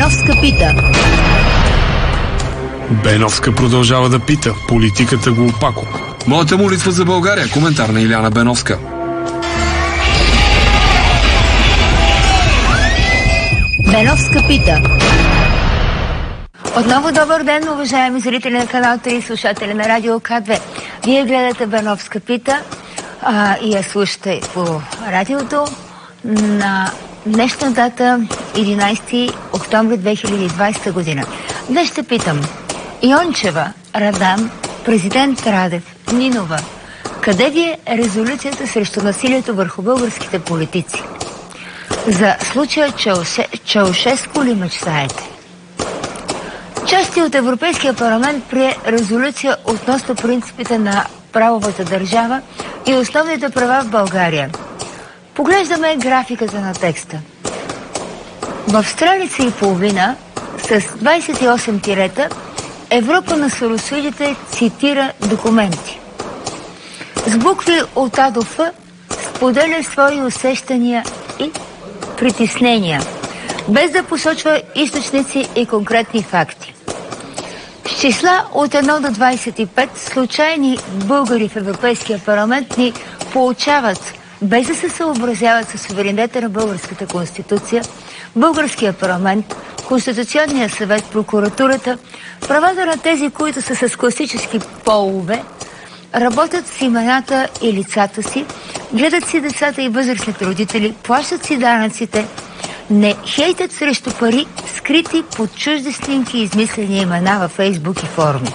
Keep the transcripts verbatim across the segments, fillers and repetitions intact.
Беновска пита. Беновска продължава да пита. Политиката го опако. Моята молитва за България. Коментар на Иляна Беновска. Беновска пита. Отново добър ден, уважаеми зрители на канал три и слушатели на Радио К две. Вие гледате Беновска пита а, и я слушате по радиото на днешна дата единайсети октомври две хиляди и двайсета година. Днес ще питам Йончева, Радан, президент Радев, Нинова. Къде ви е резолюцията срещу насилието върху българските политици? За случая Чауше... Чаушеско ли мечтаете? Части от Европейския парламент прие резолюция относно принципите на правовата държава и основните права в България. Поглеждаме графиката на текста. В страница и половина с двайсет и осем тирета Европа на соросоидите цитира документи. С букви от А до Ф споделя свои усещания и притеснения, без да посочва източници и конкретни факти. С числа от едно до двайсет и пет случайни българи в Европейския парламент ни получават, без да се съобразяват със суверенитета на българската конституция, българския парламент, Конституционния съвет, прокуратурата, правата на тези, които са с класически полове, работят с имената и лицата си, гледат си децата и възрастните родители, плащат си данъците, не хейтят срещу пари, скрити под чужди снимки и измислени имена във Фейсбук и форуми.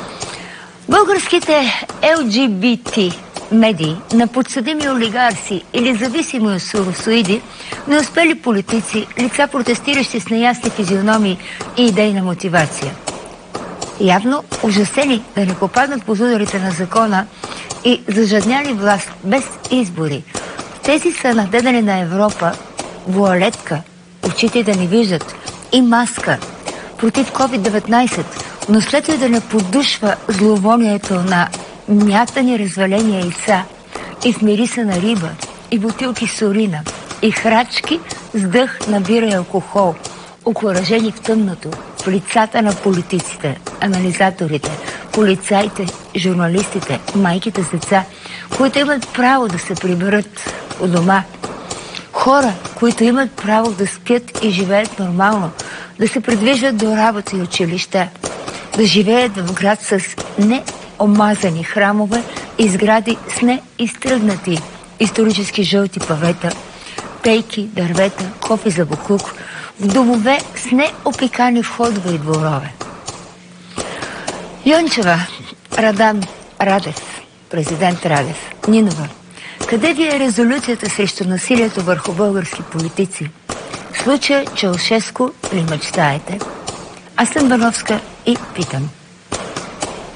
Българските Ел Джи Би Ти медии на подсъдими олигарси или зависими от соросоиди, неуспели политици, лица протестиращи с неясни физиономии и идейна мотивация. Явно ужасени да не попаднат под ударите на закона и зажадняли власт без избори. Тези са надедени на Европа вуалетка, очите да не виждат, и маска против ковид деветнайсет, но след и да не подушва зловонието на мятани развалени яйца и в мириса на риба, и бутилки с урина, и храчки с дъх на бира и алкохол, окуражени в тъмното, в лицата на политиците, анализаторите, полицаите, журналистите, майките с деца, които имат право да се приберат у дома. Хора, които имат право да спят и живеят нормално, да се придвижват до работа и училища, да живеят в град с неомазани храмове и сгради с неизтръгнати исторически жълти павета, пейки, дървета, кофи за буклук, в домове с неопикани входове и дворове. Йончева, Радан, Радев, президент Радев, Нинова. Къде ви е резолюцията срещу насилието върху български политици? В случая Чаушеско ли мечтаете? Аз съм Беновска и питам.